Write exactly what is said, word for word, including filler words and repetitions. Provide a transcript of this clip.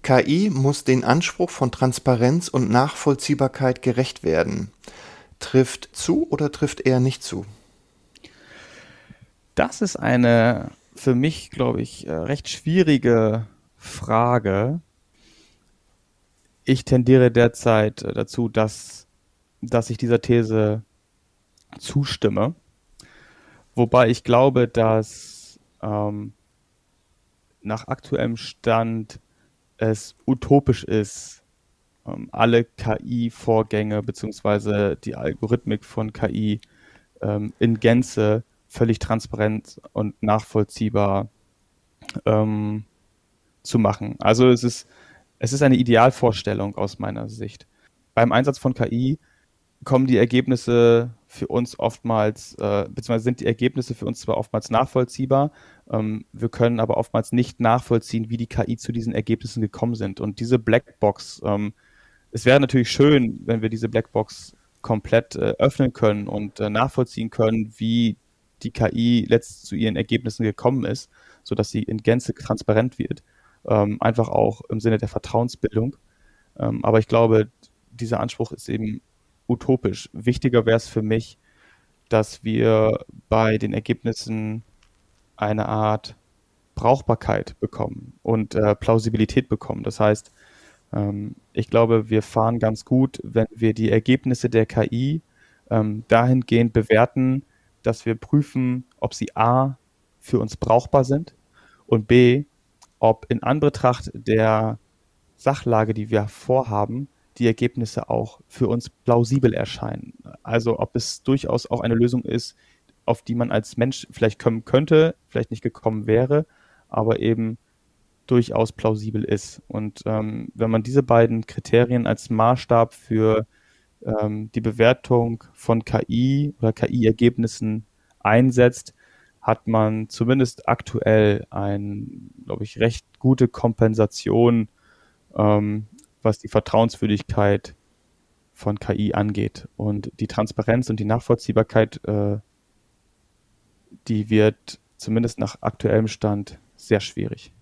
K I muss den Anspruch von Transparenz und Nachvollziehbarkeit gerecht werden. Trifft zu oder trifft eher nicht zu? Das ist eine für mich, glaube ich, äh, recht schwierige Frage. Ich tendiere derzeit äh, dazu, dass, dass ich dieser These zustimme. Wobei ich glaube, dass ähm, nach aktuellem Stand es utopisch ist, ähm, alle K I-Vorgänge beziehungsweise die Algorithmik von K I ähm, in Gänze völlig transparent und nachvollziehbar ähm, zu machen. Also es ist, es ist eine Idealvorstellung aus meiner Sicht. Beim Einsatz von K I kommen die Ergebnisse für uns oftmals, äh, beziehungsweise sind die Ergebnisse für uns zwar oftmals nachvollziehbar, ähm, wir können aber oftmals nicht nachvollziehen, wie die K I zu diesen Ergebnissen gekommen sind. Und diese Blackbox, ähm, es wäre natürlich schön, wenn wir diese Blackbox komplett äh, öffnen können und äh, nachvollziehen können, wie die K I letzt zu ihren Ergebnissen gekommen ist, sodass sie in Gänze transparent wird. Ähm, einfach auch im Sinne der Vertrauensbildung. Ähm, aber ich glaube, dieser Anspruch ist eben utopisch. Wichtiger wäre es für mich, dass wir bei den Ergebnissen eine Art Brauchbarkeit bekommen und äh, Plausibilität bekommen. Das heißt, ähm, ich glaube, wir fahren ganz gut, wenn wir die Ergebnisse der K I ähm, dahingehend bewerten, dass wir prüfen, ob sie A für uns brauchbar sind und B, ob in Anbetracht der Sachlage, die wir vorhaben, die Ergebnisse auch für uns plausibel erscheinen. Also ob es durchaus auch eine Lösung ist, auf die man als Mensch vielleicht kommen könnte, vielleicht nicht gekommen wäre, aber eben durchaus plausibel ist. Und ähm, wenn man diese beiden Kriterien als Maßstab für ähm, die Bewertung von K I oder K I-Ergebnissen einsetzt, hat man zumindest aktuell eine, glaube ich, recht gute Kompensation, ähm, was die Vertrauenswürdigkeit von K I angeht. Und die Transparenz und die Nachvollziehbarkeit, äh, die wird zumindest nach aktuellem Stand sehr schwierig.